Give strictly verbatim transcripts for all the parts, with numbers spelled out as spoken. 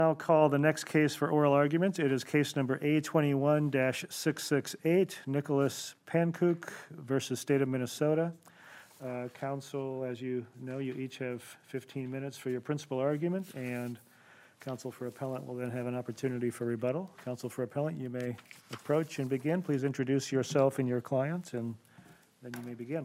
I'll call the next case for oral argument. It is case number A twenty-one dash six six eight, Nicholas Pankook versus State of Minnesota. Uh, Counsel, as you know, you each have fifteen minutes for your principal argument, and counsel for appellant will then have an opportunity for rebuttal. Counsel for appellant, you may approach and begin. Please introduce yourself and your client, and then you may begin.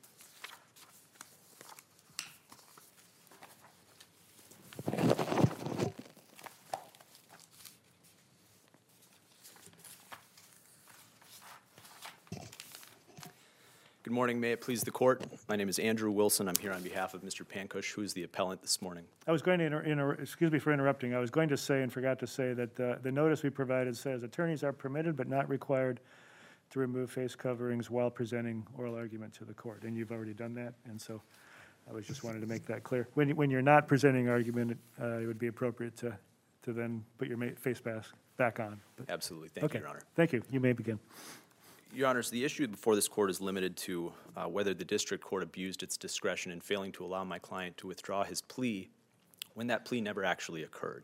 Good morning. May it please the court. My name is Andrew Wilson. I'm here on behalf of Mister Pankook, who is the appellant this morning. I was going to, inter- inter- excuse me for interrupting. I was going to say and forgot to say that uh, the notice we provided says attorneys are permitted but not required to remove face coverings while presenting oral argument to the court. And you've already done that, and so I was just wanted to make that clear. When, you, when you're not presenting argument, uh, it would be appropriate to, to then put your ma- face mask back on. But, Absolutely. Thank okay. you, Your Honor. Thank you. You may begin. Your Honors, the issue before this court is limited to uh, whether the district court abused its discretion in failing to allow my client to withdraw his plea when that plea never actually occurred.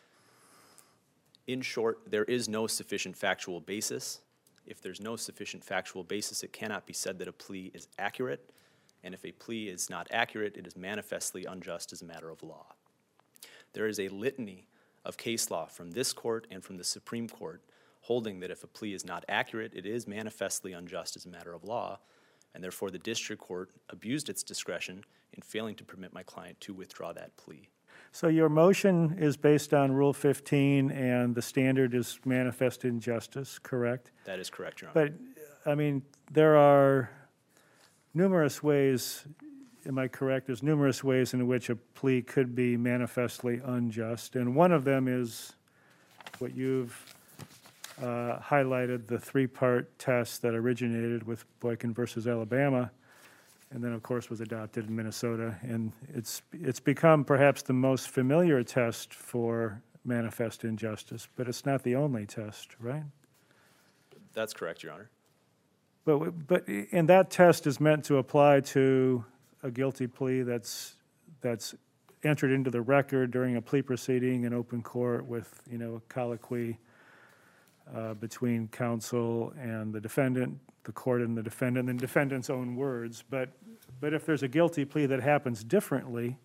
In short, there is no sufficient factual basis. If there's no sufficient factual basis, it cannot be said that a plea is accurate, and if a plea is not accurate, it is manifestly unjust as a matter of law. There is a litany of case law from this court and from the Supreme Court holding that if a plea is not accurate, it is manifestly unjust as a matter of law, and therefore the district court abused its discretion in failing to permit my client to withdraw that plea. So your motion is based on Rule fifteen, and the standard is manifest injustice, correct? That is correct, Your Honor. But, I mean, there are numerous ways, am I correct? There's numerous ways in which a plea could be manifestly unjust, and one of them is what you've Uh, highlighted, the three-part test that originated with Boykin versus Alabama, and then, of course, was adopted in Minnesota. And it's it's become perhaps the most familiar test for manifest injustice, but it's not the only test, right? That's correct, Your Honor. But but and that test is meant to apply to a guilty plea that's that's entered into the record during a plea proceeding in open court with, you know, a colloquy Uh, between counsel and the defendant, the court and the defendant, and the defendant's own words. But but if there's a guilty plea that happens differently,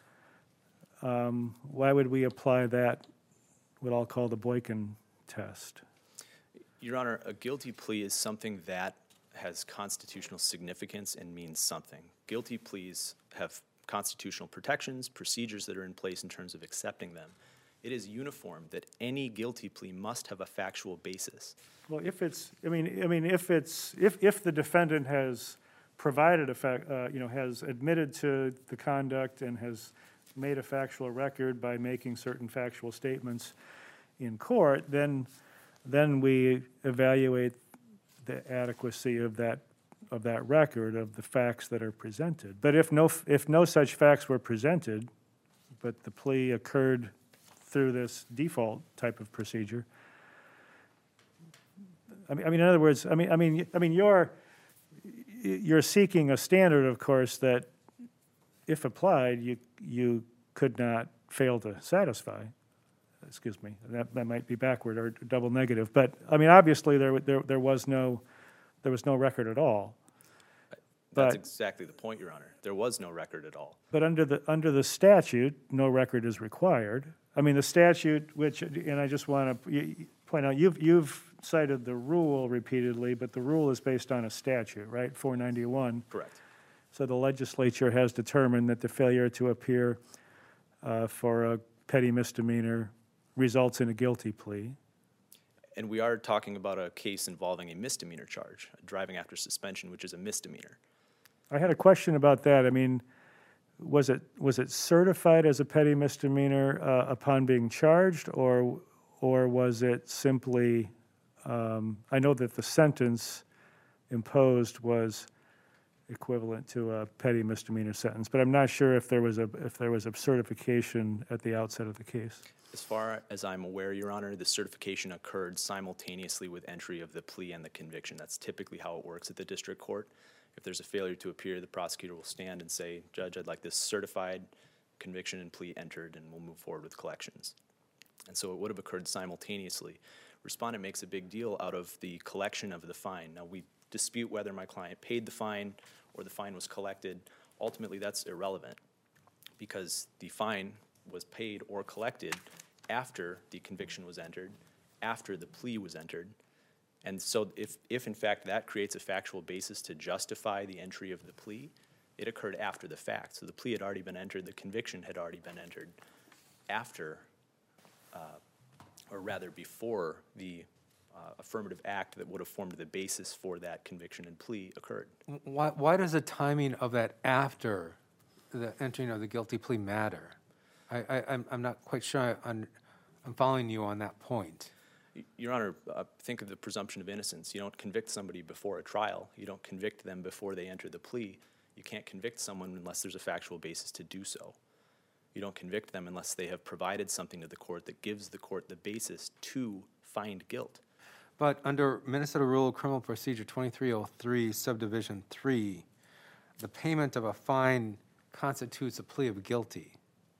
um, why would we apply that, what I'll call the Boykin test? Your Honor, a guilty plea is something that has constitutional significance and means something. Guilty pleas have constitutional protections, procedures that are in place in terms of accepting them. It is uniform that any guilty plea must have a factual basis. Well, if it's, I mean, I mean, if it's, if, if the defendant has provided a fact, uh, you know, has admitted to the conduct and has made a factual record by making certain factual statements in court, then, then we evaluate the adequacy of that, of that record, of the facts that are presented. But if no, if no such facts were presented, but the plea occurred through this default type of procedure. I mean, I mean, in other words, I mean, I mean, I mean, you're you're seeking a standard, of course, that, if applied, you you could not fail to satisfy. Excuse me, that that might be backward or double negative. But I mean, obviously, there there there was no there was no record at all. That's But, exactly the point, Your Honor. There was no record at all. but under the under the statute, no record is required. I mean, the statute, which, and I just want to point out, you've you've cited the rule repeatedly, but the rule is based on a statute, right? four ninety-one. Correct. So the legislature has determined that the failure to appear uh, for a petty misdemeanor results in a guilty plea. And we are talking about a case involving a misdemeanor charge, driving after suspension, which is a misdemeanor. I had a question about that. I mean, was it was it certified as a petty misdemeanor uh, upon being charged, or or was it simply? Um, I know that the sentence imposed was equivalent to a petty misdemeanor sentence, but I'm not sure if there was a if there was a certification at the outset of the case. As far as I'm aware, Your Honor, the certification occurred simultaneously with entry of the plea and the conviction. That's typically how it works at the district court. If there's a failure to appear, the prosecutor will stand and say, Judge, I'd like this certified, conviction and plea entered, and we'll move forward with collections. And so it would have occurred simultaneously. Respondent makes a big deal out of the collection of the fine. Now, we dispute whether my client paid the fine or the fine was collected. Ultimately, that's irrelevant because the fine was paid or collected after the conviction was entered, after the plea was entered. And so if, if in fact that creates a factual basis to justify the entry of the plea, it occurred after the fact. So the plea had already been entered, the conviction had already been entered after, uh, or rather before the uh, affirmative act that would have formed the basis for that conviction and plea occurred. Why, why does the timing of that after the entering of the guilty plea matter? I, I, I'm, I'm not quite sure I'm, I'm following you on that point. Your Honor, uh, think of the presumption of innocence. You don't convict somebody before a trial. You don't convict them before they enter the plea. You can't convict someone unless there's a factual basis to do so. You don't convict them unless they have provided something to the court that gives the court the basis to find guilt. But under Minnesota Rule of Criminal Procedure twenty-three oh three, subdivision three, the payment of a fine constitutes a plea of guilty.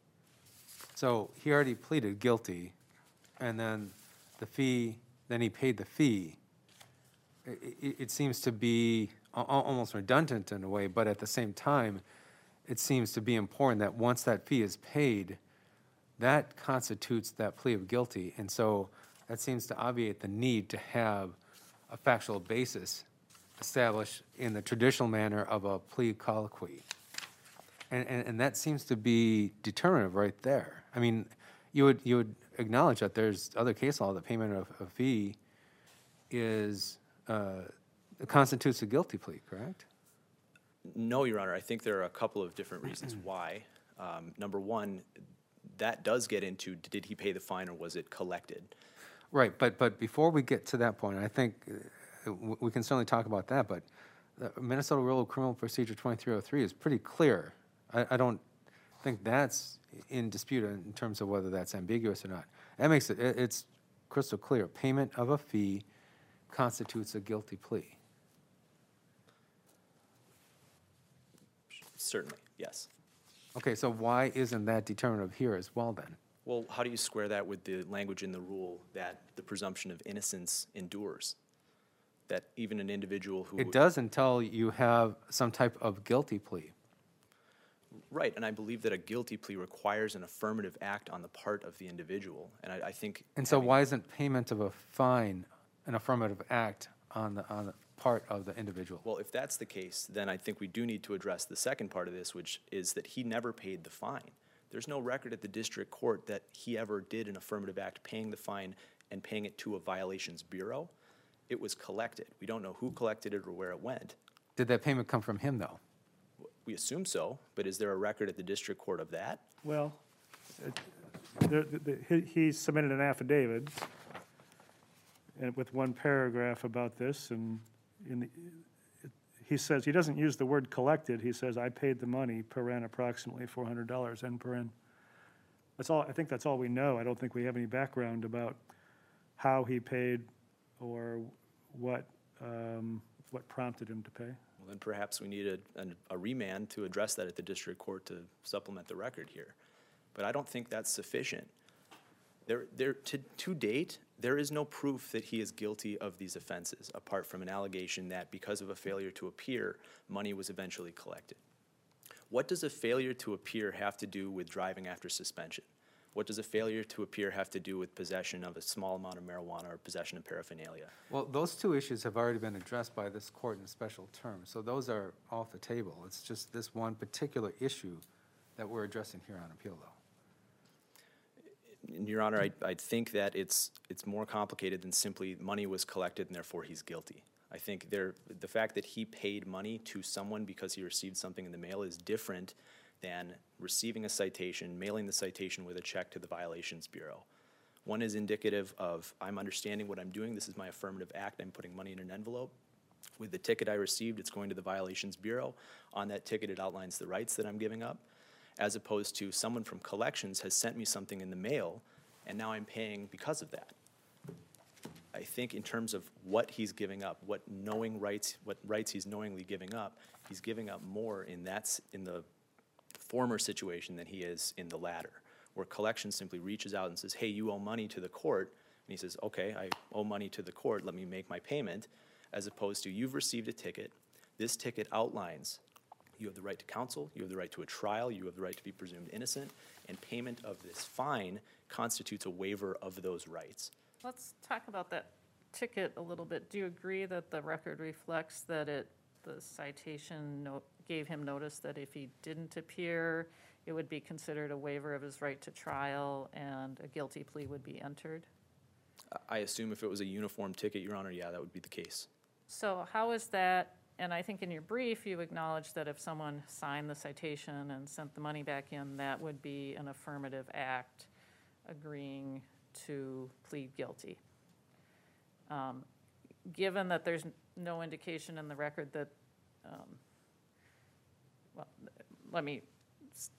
So he already pleaded guilty, and then the fee, then he paid the fee. It, it, it seems to be al- almost redundant in a way, but at the same time, it seems to be important that once that fee is paid, that constitutes that plea of guilty. And so that seems to obviate the need to have a factual basis established in the traditional manner of a plea colloquy. And, and, and that seems to be determinative right there. I mean, you would, you would acknowledge that there's other case law, the payment of a fee is, uh, constitutes a guilty plea, correct? No, Your Honor. I think there are a couple of different reasons why. Um, number one, that does get into did he pay the fine or was it collected? Right, but, but before we get to that point, I think uh, w- we can certainly talk about that, but the Minnesota Rule of Criminal Procedure twenty-three oh three is pretty clear. I, I don't think that's in dispute in terms of whether that's ambiguous or not. That makes it, it, it's crystal clear. Payment of a fee constitutes a guilty plea. Certainly, yes. Okay, so why isn't that determinative here as well then? Well, how do you square that with the language in the rule that the presumption of innocence endures? That even an individual who... It does until you have some type of guilty plea. Right, and I believe that a guilty plea requires an affirmative act on the part of the individual, and I, I think... And so having- why isn't payment of a fine an affirmative act on the, on the part of the individual? Well, if that's the case, then I think we do need to address the second part of this, which is that he never paid the fine. There's no record at the district court that he ever did an affirmative act paying the fine and paying it to a violations bureau. It was collected. We don't know who collected it or where it went. Did that payment come from him, though? We assume so, but is there a record at the district court of that? Well, it- there- the- he he submitted an affidavit and with one paragraph about this, and in the, it- he says, he doesn't use the word collected, he says, I paid the money, paren approximately four hundred dollars, end paren. That's all, I think that's all we know. I don't think we have any background about how he paid or what, um, what prompted him to pay. Well, then perhaps we need a, an- a remand to address that at the district court to supplement the record here. But I don't think that's sufficient. There, there, to, to date, there is no proof that he is guilty of these offenses, apart from an allegation that because of a failure to appear, money was eventually collected. What does a failure to appear have to do with driving after suspension? What does a failure to appear have to do with possession of a small amount of marijuana or possession of paraphernalia? Well, those two issues have already been addressed by this court in special terms, so those are off the table. It's just this one particular issue that we're addressing here on appeal, though. And Your Honor, I, I think that it's, it's more complicated than simply money was collected and therefore he's guilty. I think there, the fact that he paid money to someone because he received something in the mail is different than receiving a citation, mailing the citation with a check to the Violations Bureau. One is indicative of, I'm understanding what I'm doing, this is my affirmative act, I'm putting money in an envelope. With the ticket I received, it's going to the Violations Bureau. On that ticket, it outlines the rights that I'm giving up, as opposed to someone from collections has sent me something in the mail, and now I'm paying because of that. I think in terms of what he's giving up, what knowing rights, what rights he's knowingly giving up, he's giving up more in that's in the former situation than he is in the latter, where collection simply reaches out and says, hey, you owe money to the court, and he says, okay, I owe money to the court, let me make my payment, as opposed to you've received a ticket, this ticket outlines you have the right to counsel, you have the right to a trial, you have the right to be presumed innocent, and payment of this fine constitutes a waiver of those rights. Let's talk about that ticket a little bit. Do you agree that the record reflects that it, the citation no, gave him notice that if he didn't appear, it would be considered a waiver of his right to trial and a guilty plea would be entered? I assume if it was a uniform ticket, Your Honor, yeah, that would be the case. So how is that, and I think in your brief you acknowledged that if someone signed the citation and sent the money back in, that would be an affirmative act agreeing to plead guilty. Um, given that there's no indication in the record that, um, well, let me s-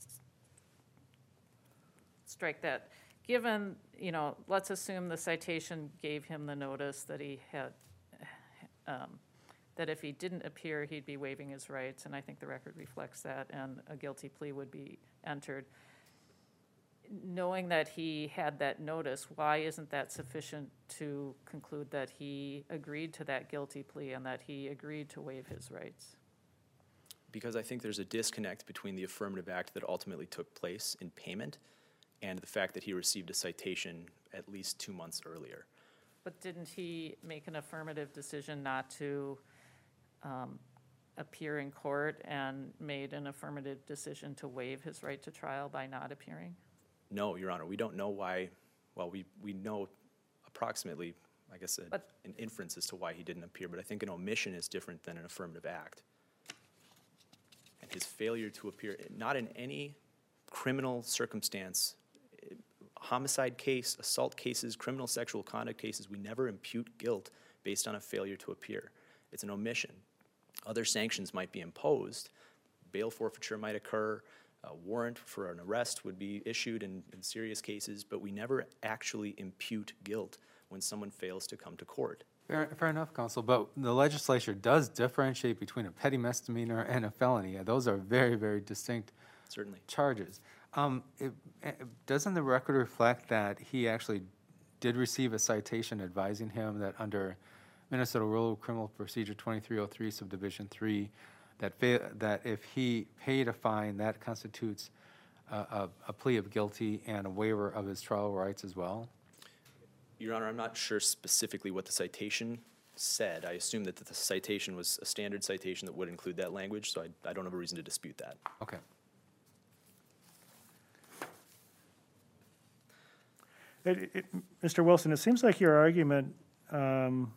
strike that. Given, you know, let's assume the citation gave him the notice that he had, um, that if he didn't appear, he'd be waiving his rights, and I think the record reflects that, and a guilty plea would be entered. Knowing that he had that notice, why isn't that sufficient to conclude that he agreed to that guilty plea and that he agreed to waive his rights? Because I think there's a disconnect between the affirmative act that ultimately took place in payment and the fact that he received a citation at least two months earlier. But didn't he make an affirmative decision not to um, appear in court and made an affirmative decision to waive his right to trial by not appearing? No, Your Honor, we don't know why, well, we, we know approximately, I guess, a, But- an inference as to why he didn't appear, but I think an omission is different than an affirmative act. And his failure to appear, not in any criminal circumstance, eh, homicide case, assault cases, criminal sexual conduct cases, we never impute guilt based on a failure to appear. It's an omission. Other sanctions might be imposed, bail forfeiture might occur, a warrant for an arrest would be issued in, in serious cases, but we never actually impute guilt when someone fails to come to court. Fair, fair enough, counsel, but the legislature does differentiate between a petty misdemeanor and a felony. And those are very, very distinct Certainly. charges. Um, it, eh, doesn't the record reflect that he actually did receive a citation advising him that under Minnesota Rule of Criminal Procedure twenty-three oh three, Subdivision three, that fa- that if he paid a fine, that constitutes a, a, a plea of guilty and a waiver of his trial rights as well? Your Honor, I'm not sure specifically what the citation said. I assume that the citation was a standard citation that would include that language, so I, I don't have a reason to dispute that. Okay. It, it, Mister Wilson, it seems like your argument, um,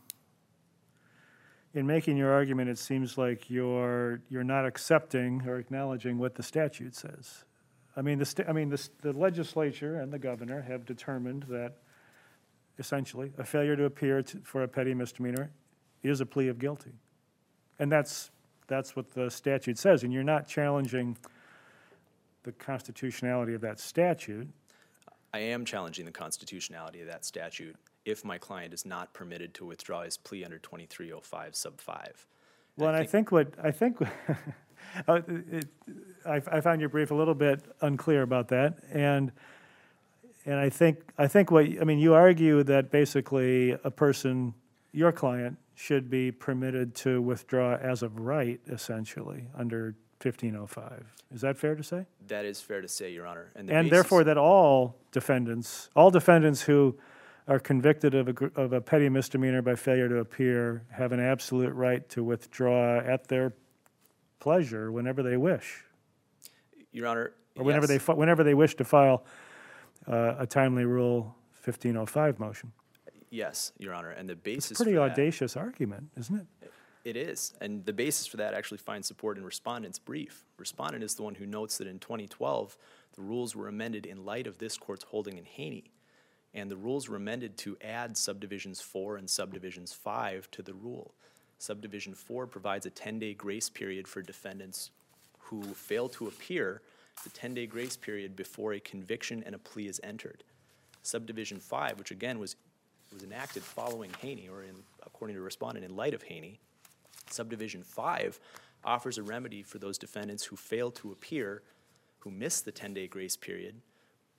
in making your argument, it seems like you're, you're not accepting or acknowledging what the statute says. I mean, the, sta- I mean, the, s- the legislature and the governor have determined that essentially a failure to appear to, for a petty misdemeanor is a plea of guilty. And that's, that's what the statute says, and you're not challenging the constitutionality of that statute. I am challenging the constitutionality of that statute if my client is not permitted to withdraw his plea under twenty-three oh five sub five. Well, and I think what, I think, uh, it- I I found your brief a little bit unclear about that, and, and I think, I think what, I mean, you argue that basically a person, your client, should be permitted to withdraw as of right, essentially, under fifteen oh five. Is that fair to say? That is fair to say, Your Honor. And, the And basis- therefore, that all defendants, all defendants who are convicted of a, gr- of a petty misdemeanor by failure to appear have an absolute right to withdraw at their pleasure whenever they wish, Your Honor, or whenever they, yes. fi- whenever they wish to file uh, a timely Rule fifteen oh five motion. Yes, Your Honor, and the basis Pretty for that- audacious argument, isn't it? It is, and the basis for that actually finds support in Respondent's brief. Respondent is the one who notes that in twenty twelve, the rules were amended in light of this court's holding in Haney, and the rules were amended to add subdivisions four and subdivisions five to the rule. Subdivision four provides a ten-day grace period for defendants who fail to appear, the ten-day grace period before a conviction and a plea is entered. Subdivision five, which again was, was enacted following Haney, or in, according to Respondent, in light of Haney, Subdivision five offers a remedy for those defendants who fail to appear, who miss the ten-day grace period,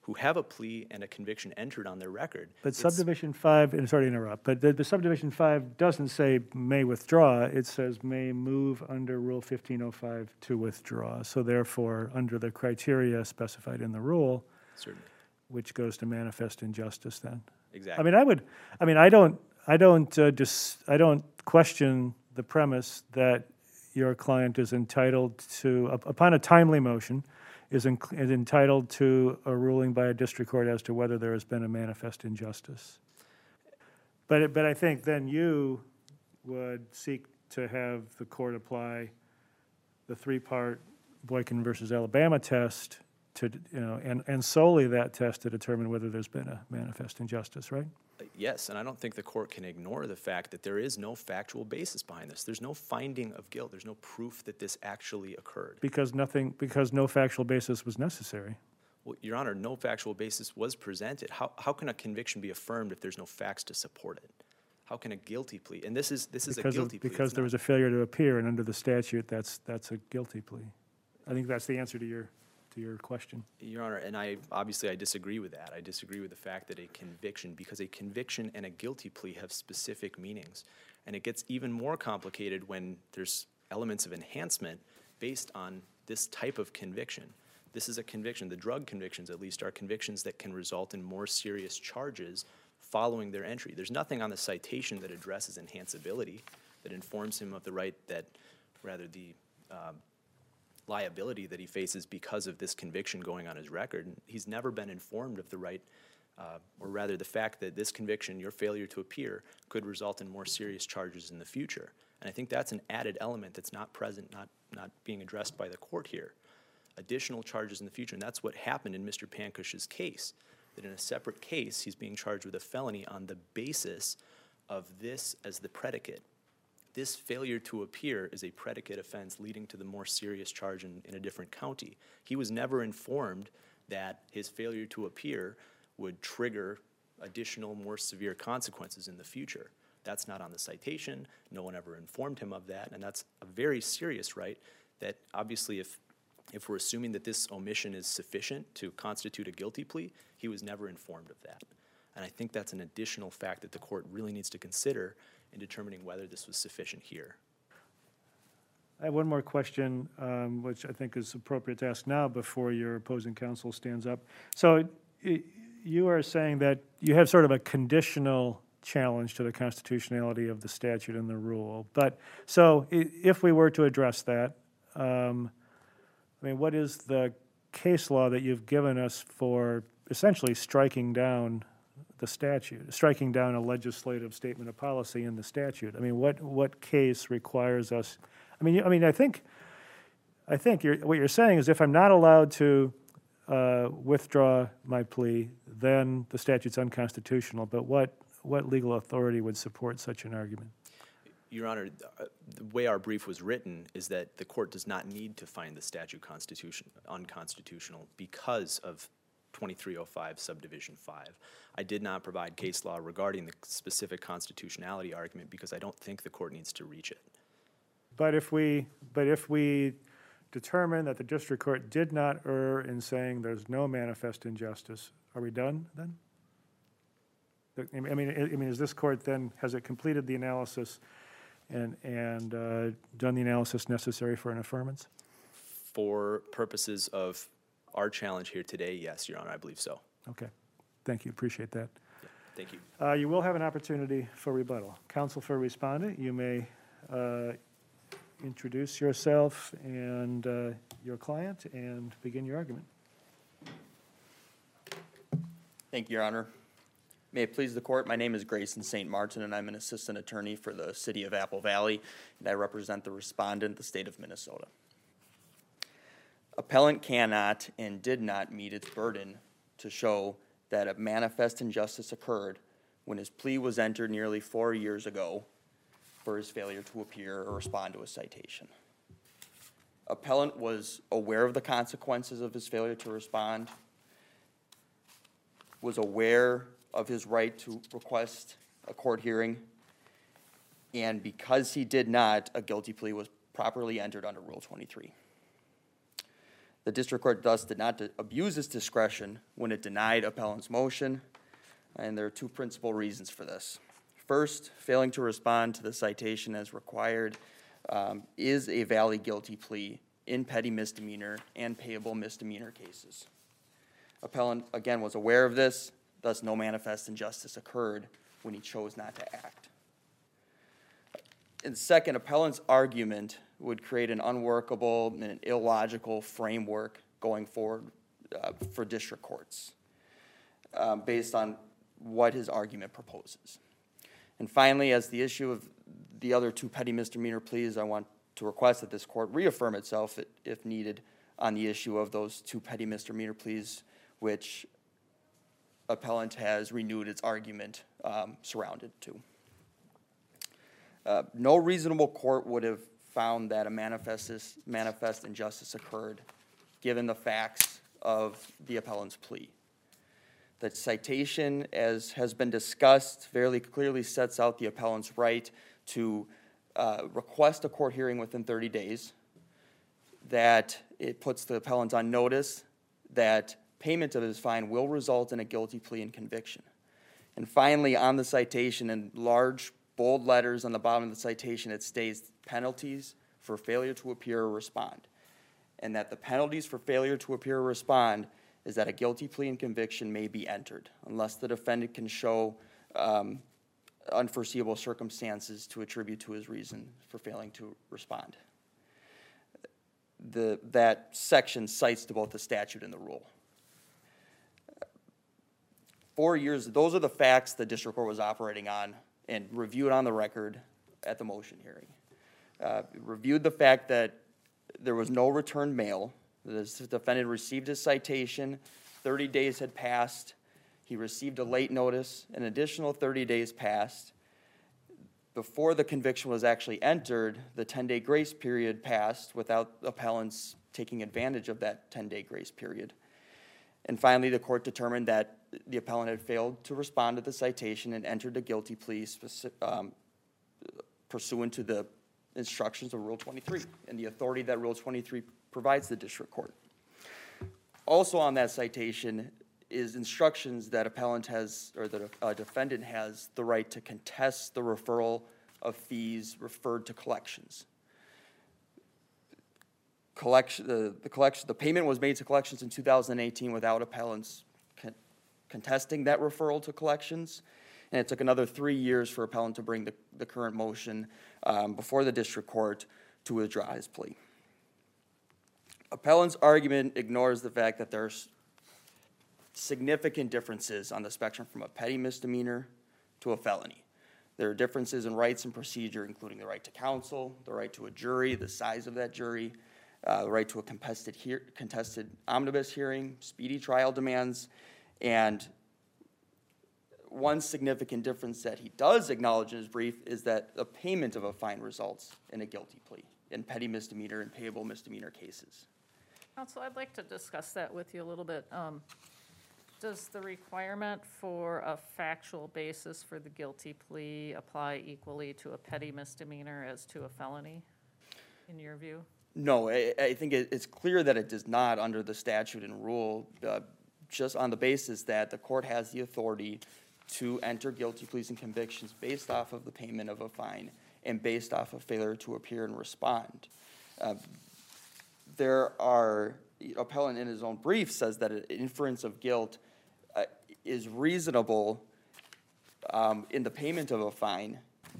who have a plea and a conviction entered on their record. But It's- subdivision five, and sorry to interrupt, but the, the subdivision five doesn't say may withdraw, it says may move under Rule fifteen oh five to withdraw. So therefore, under the criteria specified in the rule, Certainly, which goes to manifest injustice then. I exactly. mean, I would, I mean, I don't, I don't uh, just, I don't question the premise that your client is entitled to, up- upon a timely motion, is en- is entitled to a ruling by a district court as to whether there has been a manifest injustice. But, it- but I think then you would seek to have the court apply the three-part Boykin versus Alabama test to, you know, and, and solely that test to determine whether there's been a manifest injustice, right? Yes, and I don't think the court can ignore the fact that there is no factual basis behind this. There's no finding of guilt. There's no proof that this actually occurred. Because nothing, because no factual basis was necessary. Well, Your Honor, no factual basis was presented. How, how can a conviction be affirmed if there's no facts to support it? How can a guilty plea, and this is, this is a Because of, guilty plea. because it's there not- was a failure to appear, and under the statute, that's, that's a guilty plea. I think that's the answer to your, to your question. Your Honor, and I, obviously I disagree with that. I disagree with the fact that a conviction, because a conviction and a guilty plea have specific meanings. And it gets even more complicated when there's elements of enhancement based on this type of conviction. This is a conviction, the drug convictions at least, are convictions that can result in more serious charges following their entry. There's nothing on the citation that addresses enhanceability, that informs him of the right that, rather the, um, liability that he faces because of this conviction going on his record. And he's never been informed of the right, uh, or rather the fact that this conviction, your failure to appear, could result in more serious charges in the future. And I think that's an added element that's not present, not, not being addressed by the court here. Additional charges in the future, and that's what happened in Mister Pankush's case, that in a separate case, he's being charged with a felony on the basis of this as the predicate. This failure to appear is a predicate offense leading to the more serious charge in, in a different county. He was never informed that his failure to appear would trigger additional, more severe consequences in the future. That's not on the citation. No one ever informed him of that, and that's a very serious right that obviously if, if we're assuming that this omission is sufficient to constitute a guilty plea, he was never informed of that. And I think that's an additional fact that the court really needs to consider in determining whether this was sufficient here. I have one more question, um, which I think is appropriate to ask now before your opposing counsel stands up. So y- you are saying that you have sort of a conditional challenge to the constitutionality of the statute and the rule. But, so i- if we were to address that, um, I mean, what is the case law that you've given us for essentially striking down the statute, striking down a legislative statement of policy in the statute? I mean, what, what case requires us, I mean, I mean, I think, I think you're, what you're saying is if I'm not allowed to uh, withdraw my plea, then the statute's unconstitutional. But what, what legal authority would support such an argument? Your Honor, uh, the way our brief was written is that the court does not need to find the statute constitution unconstitutional because of twenty-three oh five subdivision five. I did not provide case law regarding the specific constitutionality argument because I don't think the court needs to reach it. But if we, but if we determine that the district court did not err in saying there's no manifest injustice, are we done then? I mean, I I mean, is this court then, has it completed the analysis and, and uh, done the analysis necessary for an affirmance? For purposes of our challenge here today, yes, Your Honor, I believe so. Okay, thank you, appreciate that. Yeah, thank you. Uh, You will have an opportunity for rebuttal. Counsel for respondent, you may uh, introduce yourself and uh, your client and begin your argument. Thank you, Your Honor. May it please the court, my name is Grayson Saint Martin, and I'm an assistant attorney for the city of Apple Valley, and I represent the respondent, the state of Minnesota. Appellant cannot and did not meet its burden to show that a manifest injustice occurred when his plea was entered nearly four years ago for his failure to appear or respond to a citation. Appellant was aware of the consequences of his failure to respond, was aware of his right to request a court hearing, and because he did not, a guilty plea was properly entered under Rule twenty-three. The district court thus did not abuse its discretion when it denied appellant's motion, and there are two principal reasons for this. First, failing to respond to the citation as required um, is a valid guilty plea in petty misdemeanor and payable misdemeanor cases. Appellant, again, was aware of this, thus no manifest injustice occurred when he chose not to act. And second, appellant's argument would create an unworkable and an illogical framework going forward uh, for district courts um, based on what his argument proposes. And finally, as the issue of the other two petty misdemeanor pleas, I want to request that this court reaffirm itself, if needed, on the issue of those two petty misdemeanor pleas, which appellant has renewed its argument um, surrounded to. Uh, no reasonable court would have found that a manifest, manifest injustice occurred, given the facts of the appellant's plea. The citation, as has been discussed, fairly clearly sets out the appellant's right to uh, request a court hearing within thirty days, that it puts the appellant on notice that payment of his fine will result in a guilty plea and conviction. And finally, on the citation, in large, bold letters on the bottom of the citation, it states penalties for failure to appear or respond. And that the penalties for failure to appear or respond is that a guilty plea and conviction may be entered unless the defendant can show um, unforeseeable circumstances to attribute to his reason for failing to respond. The, that section cites to both the statute and the rule. Four years, those are the facts the district court was operating on and reviewed on the record at the motion hearing. Uh, reviewed the fact that there was no return mail. The defendant received his citation, thirty days had passed. He received a late notice, an additional thirty days passed. Before the conviction was actually entered, the ten-day grace period passed without appellants taking advantage of that ten-day grace period. And finally, the court determined that the appellant had failed to respond to the citation and entered a guilty plea speci- um, pursuant to the instructions of Rule twenty-three and the authority that Rule twenty-three provides the district court. Also on that citation is instructions that appellant has, or that a defendant has the right to contest the referral of fees referred to collections. Collection, the, the collection, the payment was made to collections in two thousand eighteen without appellants con- contesting that referral to collections, and it took another three years for appellant to bring the, the current motion um, before the district court to withdraw his plea. Appellant's argument ignores the fact that there's significant differences on the spectrum from a petty misdemeanor to a felony. There are differences in rights and procedure, including the right to counsel, the right to a jury, the size of that jury, uh, the right to a contested, hear- contested omnibus hearing, speedy trial demands, and one significant difference that he does acknowledge in his brief is that the payment of a fine results in a guilty plea in petty misdemeanor and payable misdemeanor cases. Counsel, I'd like to discuss that with you a little bit. Um, Does the requirement for a factual basis for the guilty plea apply equally to a petty misdemeanor as to a felony, in your view? No, I, I think it, it's clear that it does not under the statute and rule, uh, just on the basis that the court has the authority to enter guilty pleas and convictions based off of the payment of a fine and based off of failure to appear and respond. Uh, there are, appellant in his own brief says that an inference of guilt uh, is reasonable um, in the payment of a fine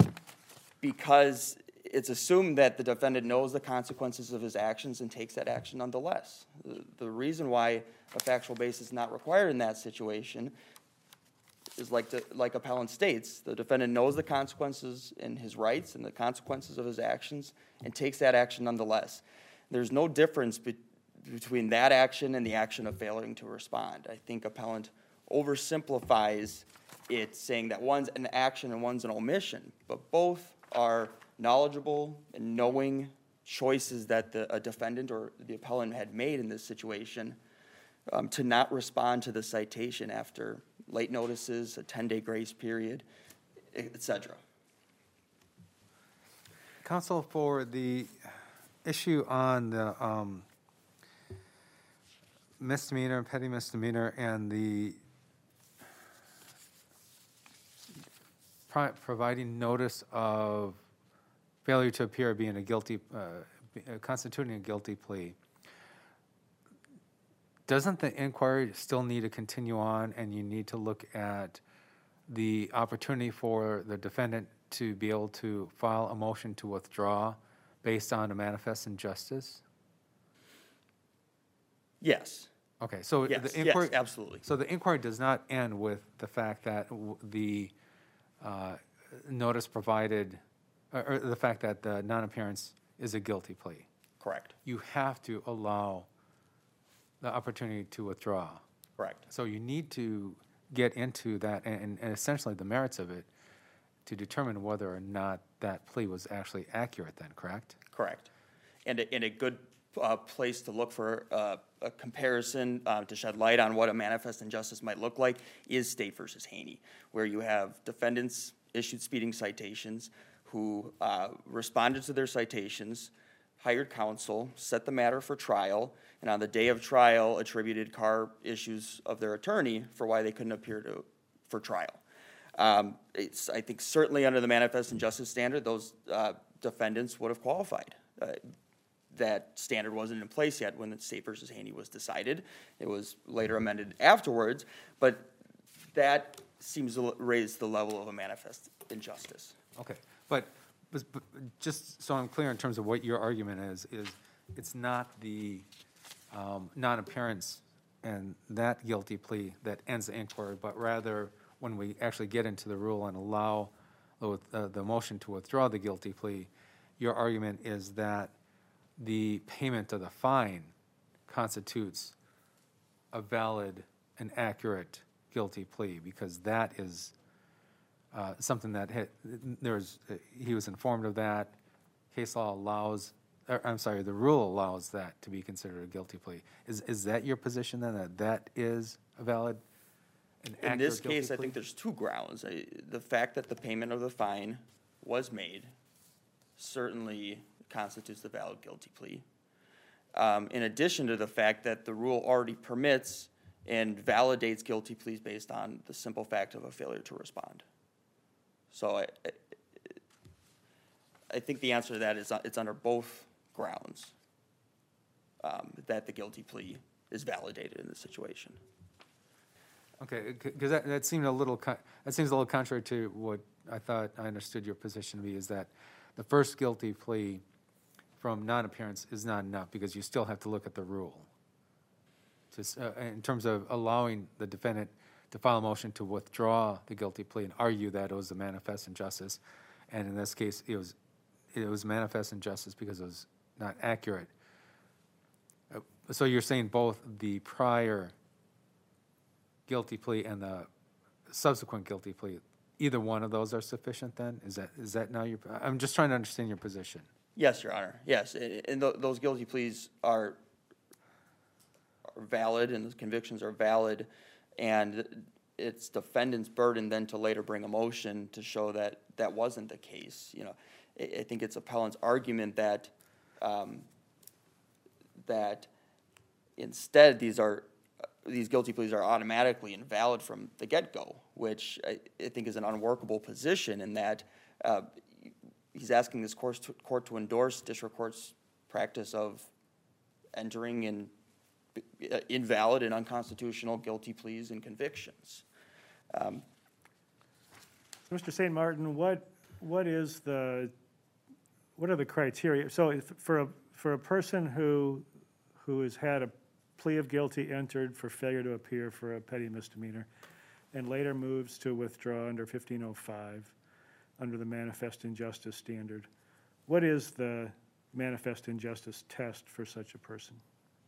because it's assumed that the defendant knows the consequences of his actions and takes that action nonetheless. The, the reason why a factual basis is not required in that situation is like, to, like appellant states, the defendant knows the consequences in his rights and the consequences of his actions and takes that action nonetheless. There's no difference be, between that action and the action of failing to respond. I think appellant oversimplifies it, saying that one's an action and one's an omission, but both are knowledgeable and knowing choices that the a defendant or the appellant had made in this situation um, to not respond to the citation after late notices, a ten-day grace period, et cetera. Counsel, for the issue on the um, misdemeanor, petty misdemeanor, and the pro- providing notice of failure to appear being a guilty, uh, be- uh, constituting a guilty plea, doesn't the inquiry still need to continue on, and you need to look at the opportunity for the defendant to be able to file a motion to withdraw based on a manifest injustice? Yes, Okay, so yes, the yes, inquiry, absolutely. so the inquiry does not end with the fact that w- the uh, notice provided, or or the fact that the non-appearance is a guilty plea. Correct, You have to allow the opportunity to withdraw. correct. So you need to get into that and, and essentially the merits of it to determine whether or not that plea was actually accurate then, correct? Correct. And a, and a good uh, place to look for uh, a comparison uh, to shed light on what a manifest injustice might look like is State versus Haney, where you have defendants issued speeding citations who uh, responded to their citations, hired counsel, set the matter for trial, and on the day of trial attributed car issues of their attorney for why they couldn't appear to, for trial. Um, it's, I think certainly under the manifest injustice standard, those uh, defendants would have qualified. Uh, that standard wasn't in place yet when the State versus Haney was decided. It was later amended afterwards, but that seems to raise the level of a manifest injustice. Okay, but, but but just so I'm clear in terms of what your argument is, is it's not the um, non-appearance and that guilty plea that ends the inquiry, but rather when we actually get into the rule and allow the, uh, the motion to withdraw the guilty plea, your argument is that the payment of the fine constitutes a valid and accurate guilty plea, because that is uh, something that hit, there's, uh, he was informed of that. Case law allows, or, I'm sorry, the rule allows that to be considered a guilty plea. Is, is that your position then, that that is a valid and accurate In this guilty case, I plea? think there's two grounds. I- The fact that the payment of the fine was made certainly constitutes the valid guilty plea. Um, in addition to the fact that the rule already permits and validates guilty pleas based on the simple fact of a failure to respond. So I, I- I think the answer to that is, uh, it's under both grounds, um, that the guilty plea is validated in this situation. Okay, because that, that seemed a little, co- that seems a little contrary to what I thought I understood your position to be, is that the first guilty plea from non-appearance is not enough, because you still have to look at the rule. Just, uh, in terms of allowing the defendant to file a motion to withdraw the guilty plea and argue that it was a manifest injustice, and in this case, it was, it was manifest injustice because it was not accurate. Uh, So you're saying both the prior guilty plea and the subsequent guilty plea, either one of those are sufficient then? Is that, is that now your, I'm just trying to understand your position. Yes, Your Honor, yes, a- and tho- those guilty pleas are are valid, and those convictions are valid, and it's defendant's burden then to later bring a motion to show that that wasn't the case, you know. I, I think it's appellant's argument that, um, that instead these are, these guilty pleas are automatically invalid from the get-go, which I, I think is an unworkable position, in that, uh, he's asking this court to, court to endorse district court's practice of entering in uh, invalid and unconstitutional guilty pleas and convictions. Um, Mister Saint Martin, what, what is the, what are the criteria? So if, for a, for a person who, who has had a plea of guilty entered for failure to appear for a petty misdemeanor, and later moves to withdraw under fifteen oh five, under the manifest injustice standard, what is the manifest injustice test for such a person?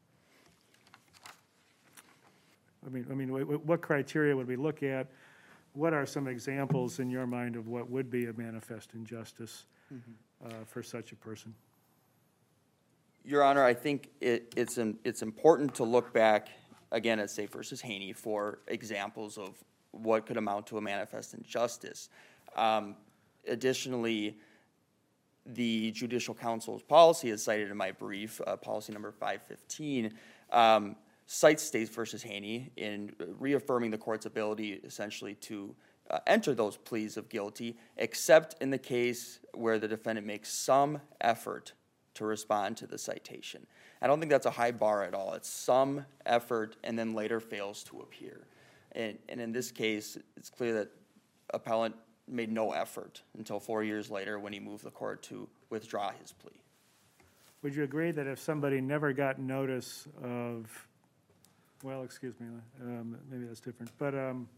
I mean, I mean, wh- wh- what criteria would we look at? What are some examples in your mind of what would be a manifest injustice uh, for such a person? Your Honor, I think it, it's, im- it's important to look back, again, at State versus Haney, for examples of what could amount to a manifest injustice. Um, additionally, the Judicial Council's policy, as cited in my brief, uh, policy number five fifteen, um, cites States versus Haney in reaffirming the court's ability essentially to uh, enter those pleas of guilty, except in the case where the defendant makes some effort to respond to the citation. I don't think that's a high bar at all. It's some effort and then later fails to appear. And, and in this case, it's clear that appellant made no effort until four years later when he moved the court to withdraw his plea. Would you agree that if somebody never got notice of, well, excuse me, um, maybe that's different, but, um,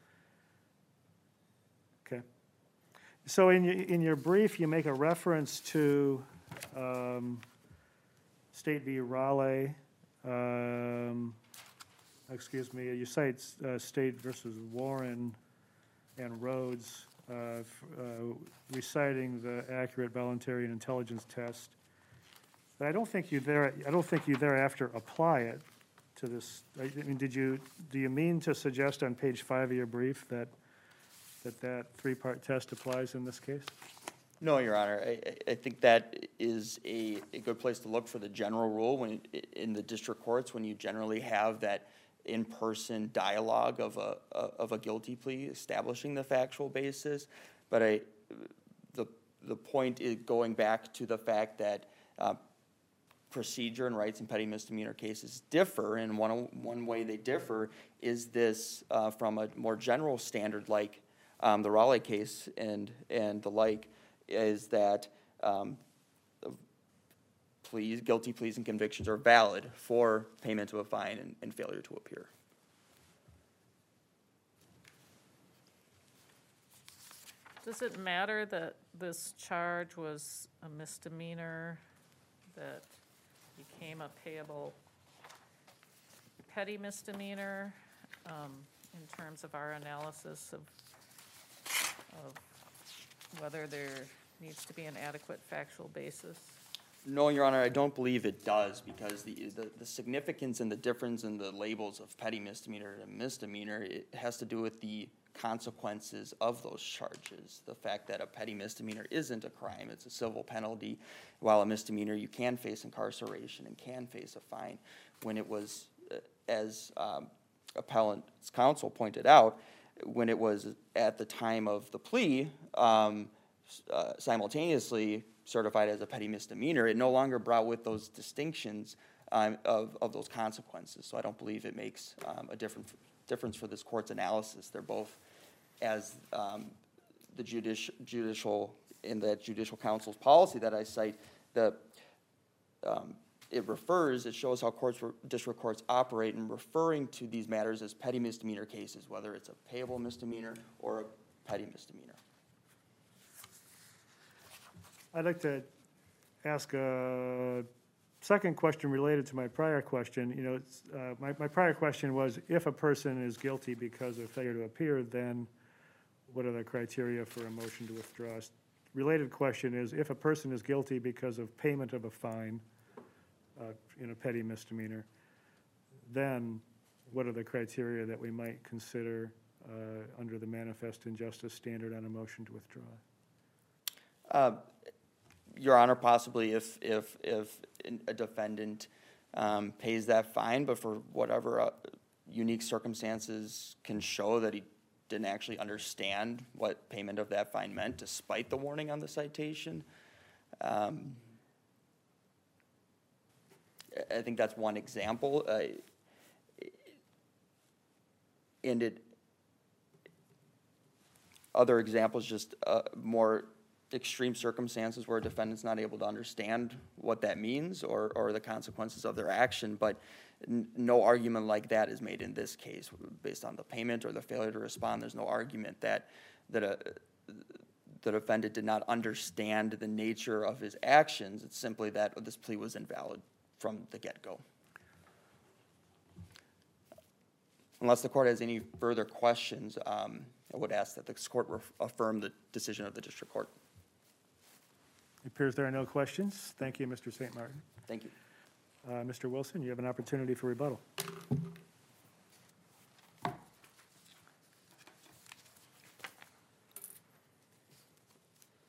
okay. So in your, in your brief, you make a reference to, um, State v. Raleigh, um, excuse me, you cite, uh, State versus Warren and Rhodes, uh, f- uh, reciting the accurate voluntary and intelligence test. But I don't think you there, I don't think you thereafter apply it to this. I mean, did you, do you mean to suggest on page five of your brief that, that that three-part test applies in this case? No, Your Honor. I, I- I think that is a, a good place to look for the general rule when, in the district courts, when you generally have that in-person dialogue of a, of a guilty plea, establishing the factual basis. But I, the, the point is going back to the fact that uh, procedure and rights in petty misdemeanor cases differ, and one, one way they differ is this uh, from a more general standard like um, the Raleigh case and, and the like, is that um, pleas, guilty pleas and convictions are valid for payment of a fine and, and failure to appear. Does it matter that this charge was a misdemeanor, that became a payable petty misdemeanor, um, in terms of our analysis of, of whether there needs to be an adequate factual basis? No, Your Honor, I don't believe it does, because the, the, the significance and the difference in the labels of petty misdemeanor and misdemeanor, it has to do with the consequences of those charges. The fact that a petty misdemeanor isn't a crime, it's a civil penalty, while a misdemeanor you can face incarceration and can face a fine. When it was, uh, as um, appellant's counsel pointed out, when it was at the time of the plea, um, uh, simultaneously certified as a petty misdemeanor, it no longer brought with those distinctions um, of, of those consequences. So I don't believe it makes um, a different difference for this court's analysis. They're both, as um, the judici- judicial, in that judicial council's policy that I cite, the um, it refers, it shows how courts, district courts operate in referring to these matters as petty misdemeanor cases, whether it's a payable misdemeanor or a petty misdemeanor. I'd like to ask a second question related to my prior question. You know, it's, uh, my, my prior question was, if a person is guilty because of failure to appear, then what are the criteria for a motion to withdraw? Related question is, if a person is guilty because of payment of a fine uh, in a petty misdemeanor, then what are the criteria that we might consider uh, under the manifest injustice standard on a motion to withdraw? Uh, Your Honor, possibly if, if, if a defendant um, pays that fine, but for whatever uh, unique circumstances can show that he didn't actually understand what payment of that fine meant despite the warning on the citation. Um, I think that's one example. Uh, and it, other examples, just uh, more extreme circumstances where a defendant's not able to understand what that means or, or the consequences of their action, but n- no argument like that is made in this case. Based on the payment or the failure to respond, there's no argument that, that a, the defendant did not understand the nature of his actions. It's simply that this plea was invalid from the get-go. Unless the court has any further questions, um, I would ask that this court ref- affirm the decision of the district court. It appears there are no questions. Thank you, Mister Saint Martin. Thank you. Uh, Mister Wilson, you have an opportunity for rebuttal.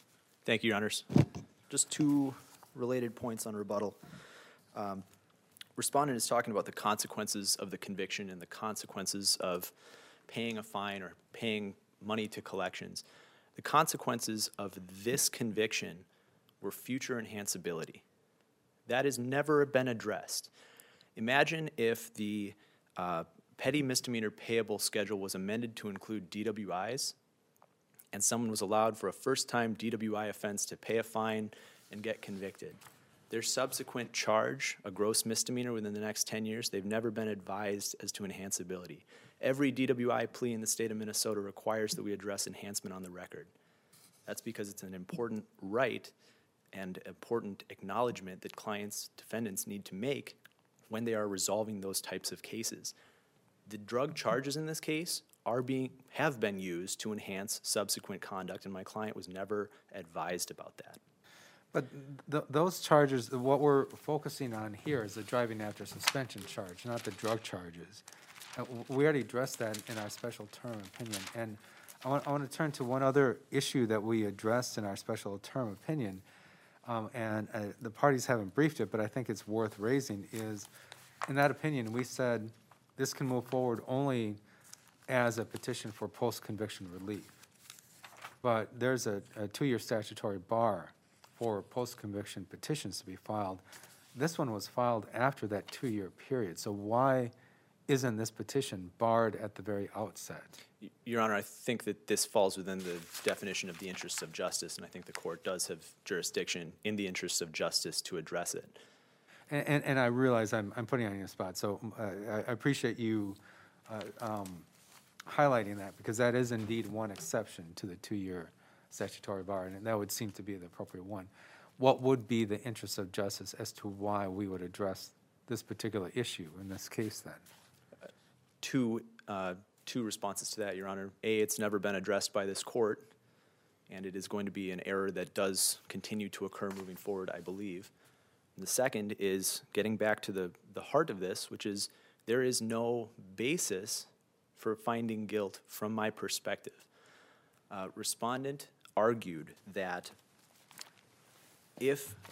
Thank you, Your Honors. Just two related points on rebuttal. Um, Respondent is talking about the consequences of the conviction and the consequences of paying a fine or paying money to collections. The consequences of this conviction were future enhanceability. That has never been addressed. Imagine if the uh, petty misdemeanor payable schedule was amended to include D W Is, and someone was allowed for a first-time D W I offense to pay a fine and get convicted. Their subsequent charge, a gross misdemeanor within the next ten years, they've never been advised as to enhanceability. Every D W I plea in the state of Minnesota requires that we address enhancement on the record. That's because it's an important right and important acknowledgement that clients, defendants need to make when they are resolving those types of cases. The drug charges in this case are being, have been used to enhance subsequent conduct, and my client was never advised about that. But th- those charges, what we're focusing on here is the driving after suspension charge, not the drug charges. Uh, w- We already addressed that in our special term opinion. And I want, I want to turn to one other issue that we addressed in our special term opinion. Um, and uh, the parties haven't briefed it, but I think it's worth raising, is in that opinion, we said this can move forward only as a petition for post-conviction relief. But there's a, a two-year statutory bar for post-conviction petitions to be filed. This one was filed after that two-year period. So why isn't this petition barred at the very outset? Y- Your Honor, I think that this falls within the definition of the interests of justice, and I think the court does have jurisdiction in the interests of justice to address it. And, and, and I realize I'm, I'm putting you on your spot, so uh, I, I appreciate you uh, um, highlighting that, because that is indeed one exception to the two-year statutory bar, and that would seem to be the appropriate one. What would be the interest of justice as to why we would address this particular issue in this case then? Two, uh, two responses to that, Your Honor. A, it's never been addressed by this court, and it is going to be an error that does continue to occur moving forward, I believe. And the second is getting back to the, the heart of this, which is there is no basis for finding guilt from my perspective. Uh, respondent argued that if,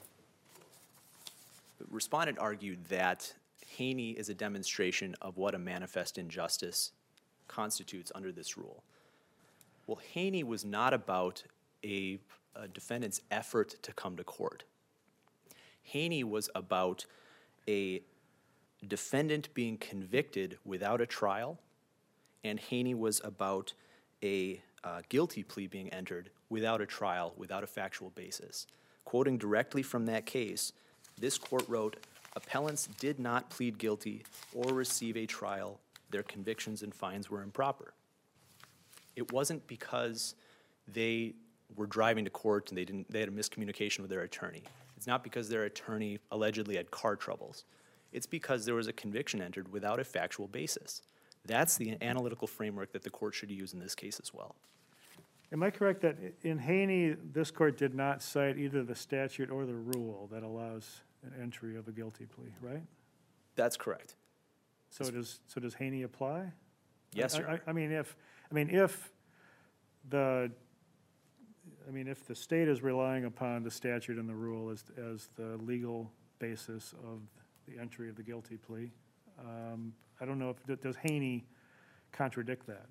respondent argued that Haney is a demonstration of what a manifest injustice constitutes under this rule. Well, Haney was not about a, a defendant's effort to come to court. Haney was about a defendant being convicted without a trial, and Haney was about a uh, guilty plea being entered without a trial, without a factual basis. Quoting directly from that case, this court wrote, "Appellants did not plead guilty or receive a trial. Their convictions and fines were improper." It wasn't because they were driving to court and they didn't, they had a miscommunication with their attorney. It's not because their attorney allegedly had car troubles. It's because there was a conviction entered without a factual basis. That's the analytical framework that the court should use in this case as well. Am I correct that i- in Haney, this court did not cite either the statute or the rule that allows an entry of a guilty plea, right? That's correct. So does, so does Haney apply? Yes, I- Your I- Honor. I mean, if, I mean, if the, I mean, if the state is relying upon the statute and the rule as, as the legal basis of the entry of the guilty plea, um, I don't know if, does Haney contradict that?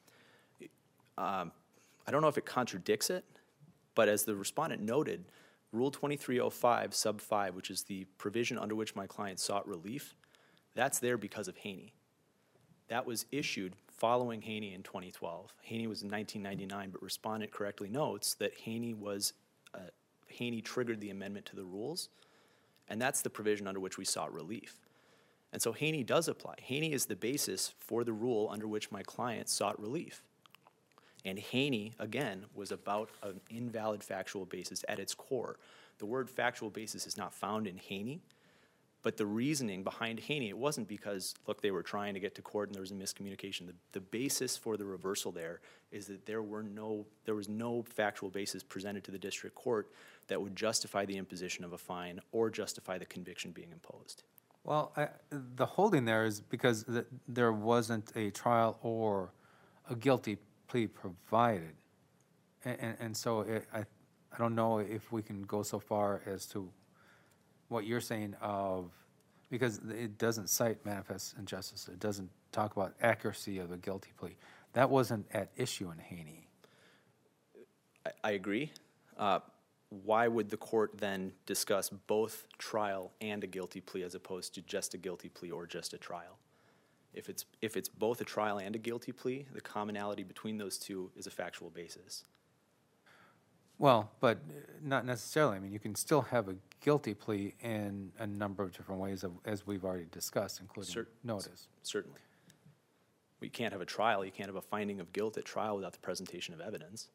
Um, I don't know if it contradicts it, but as the respondent noted, Rule twenty-three oh five, sub five, which is the provision under which my client sought relief, that's there because of Haney. That was issued following Haney in twenty twelve. Haney was in nineteen ninety-nine, but respondent correctly notes that Haney was, uh, Haney triggered the amendment to the rules, and that's the provision under which we sought relief. And so Haney does apply. Haney is the basis for the rule under which my client sought relief. And Haney, again, was about an invalid factual basis at its core. The word factual basis is not found in Haney, but the reasoning behind Haney, it wasn't because, look, they were trying to get to court and there was a miscommunication. The, the basis for the reversal there is that there were no, there was no factual basis presented to the district court that would justify the imposition of a fine or justify the conviction being imposed. Well, I, the holding there is because th- there wasn't a trial or a guilty plea provided. And, and, and so it, I, I don't know if we can go so far as to what you're saying of, Because it doesn't cite manifest injustice. It doesn't talk about accuracy of a guilty plea. That wasn't at issue in Haney. I, I agree. Uh, why would the court then discuss both trial and a guilty plea as opposed to just a guilty plea or just a trial? If it's, if it's both a trial and a guilty plea, the commonality between those two is a factual basis. Well, but uh, not necessarily. I mean, you can still have a guilty plea in a number of different ways, of, as we've already discussed, including Cer- notice. Certainly. You can't have a trial, you can't have a finding of guilt at trial without the presentation of evidence.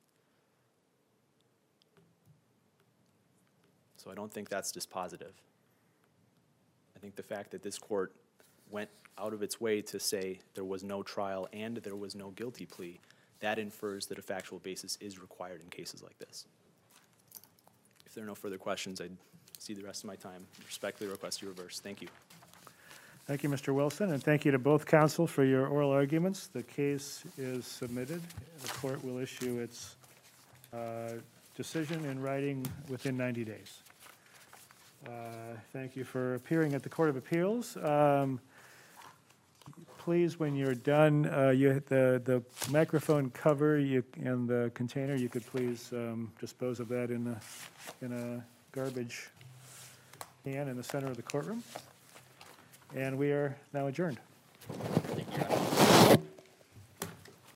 So I don't think that's dispositive. I think the fact that this court went out of its way to say there was no trial and there was no guilty plea, that infers that a factual basis is required in cases like this. If there are no further questions, I'd see the rest of my time. Respectfully request you reverse. Thank you. Thank you, Mister Wilson, and thank you to both counsel for your oral arguments. The case is submitted. The court will issue its uh, decision in writing within ninety days. Uh, Thank you for appearing at the Court of Appeals. Um, Please, when you're done, uh, you, the, the microphone cover you, and the container, you could please um, dispose of that in a, in a garbage can in the center of the courtroom. And we are now adjourned.